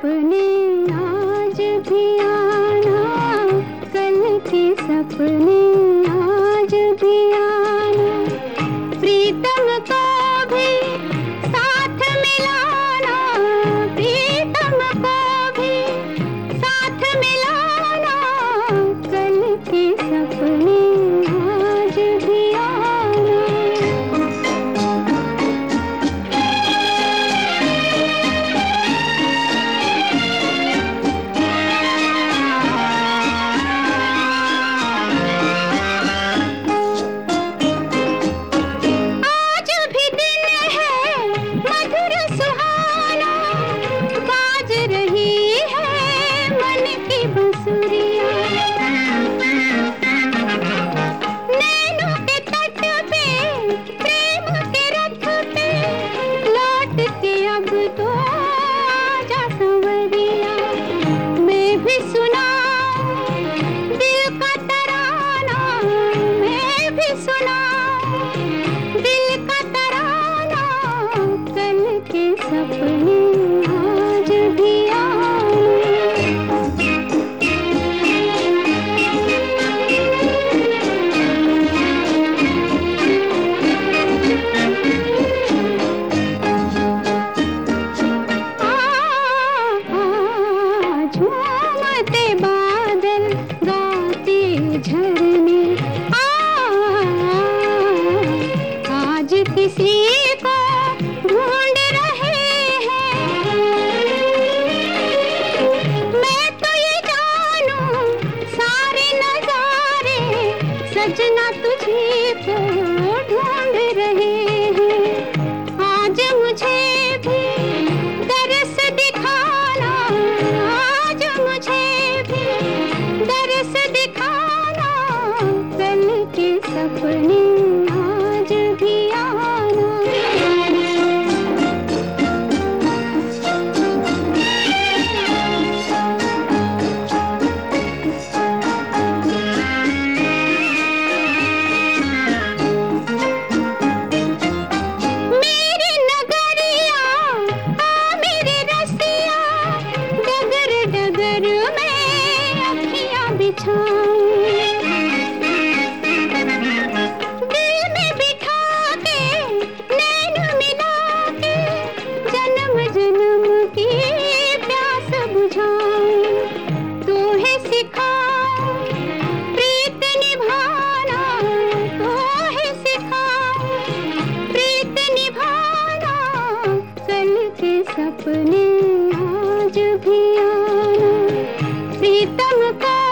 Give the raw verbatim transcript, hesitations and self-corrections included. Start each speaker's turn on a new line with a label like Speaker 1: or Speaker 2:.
Speaker 1: सपने आज भी आना, कल के सपने आज भी आना, प्रीतम को भी साथ मिलाना, प्रीतम को भी साथ मिलाना, कल के सपने आज भी आना। अब तो आजा संवरिया, मैं भी सुनाऊं दिल का तराना, मैं भी सुनाऊं दिल का तराना, कल के सपने आज भी झूमते बादल गाते झरने, आज किसी को ढूंढ रहे हैं, मैं तो ये जानूं सारे नजारे सजना तुझे को ढूंढ रहे हैं, आज मुझे भी दरस दिखाना, आज मुझे भी दरस दिखाना, कल के सपने आज भी आना। मेरी नगरिया आ मेरे रसिया, डगर डगर में अखियां बिछाऊं, दिल में बिठा के नैन मिला के जन्म जन्म की प्यास बुझाऊं, तूहे सिखाऊं प्रीत निभाना, तूहे सिखाऊं प्रीत निभाना, कल के सपने आज भी आना, प्रीतम को